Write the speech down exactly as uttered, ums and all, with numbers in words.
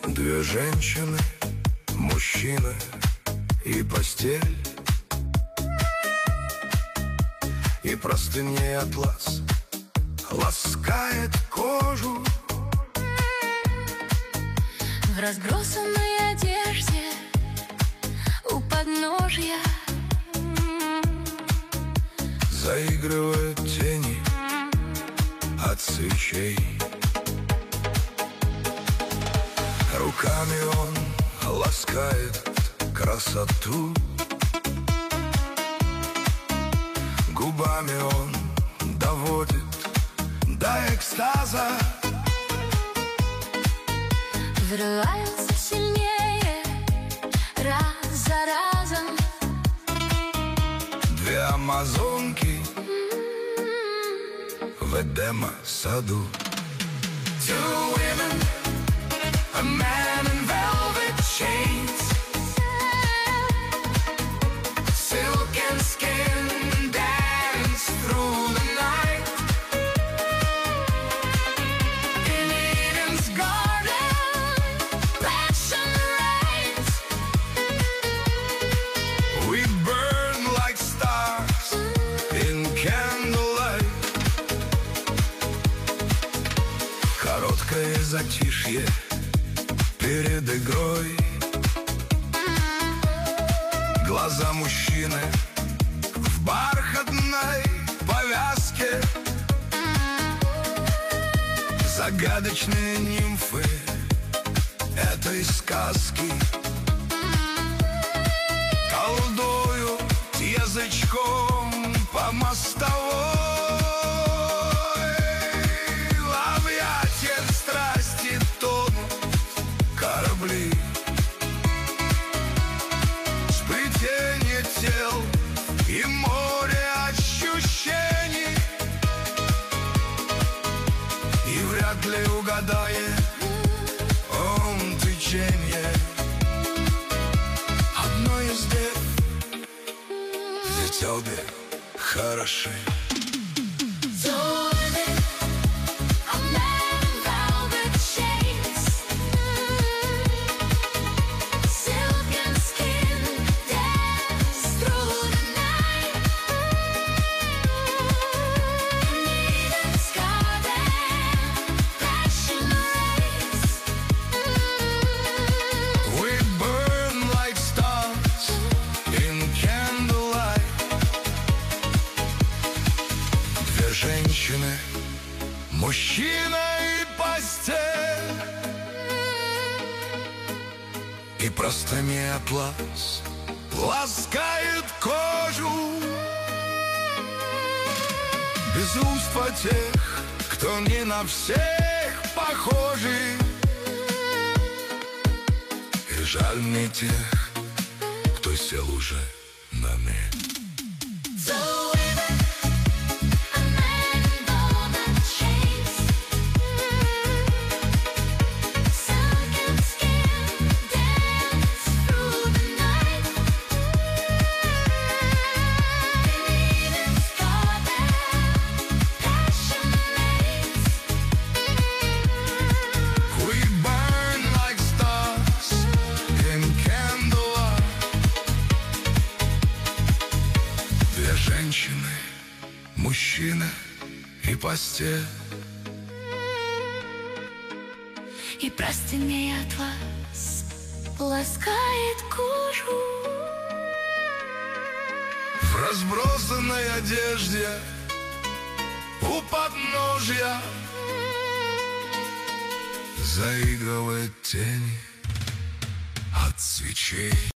Две женщины, мужчина и постель, и простыней атлас ласкает кожу. В разбросанной одежде у подножья заигрывают тени от свечей. Руками он ласкает красоту, губами он доводит до экстаза. Взрываются сильнее раз за разом Две амазонки в Эдема-саду. Two women, a man in velvet chains, silk and skin dance through the night. In Eden's garden, passion reigns. We burn like stars in candlelight. Короткое затишье перед игрой. Глаза мужчины в бархатной повязке, загадочные нимфы этой сказки колдуют язычком по мостовой. В объятиях страсти тонут корабли. Сплетение тел и море ощущений, и вряд ли угадает он течение одной из дев, ведь обе хороши. Женщины, мужчина и постель, и простыми атлас ласкает кожу. Безумство тех, кто не на всех похожи, и жаль мне тех, кто сел уже на мель. Женщины, мужчина и постель, и простыней атлас ласкает кожу. В разбросанной одежде у подножья заигрывают тени от свечей.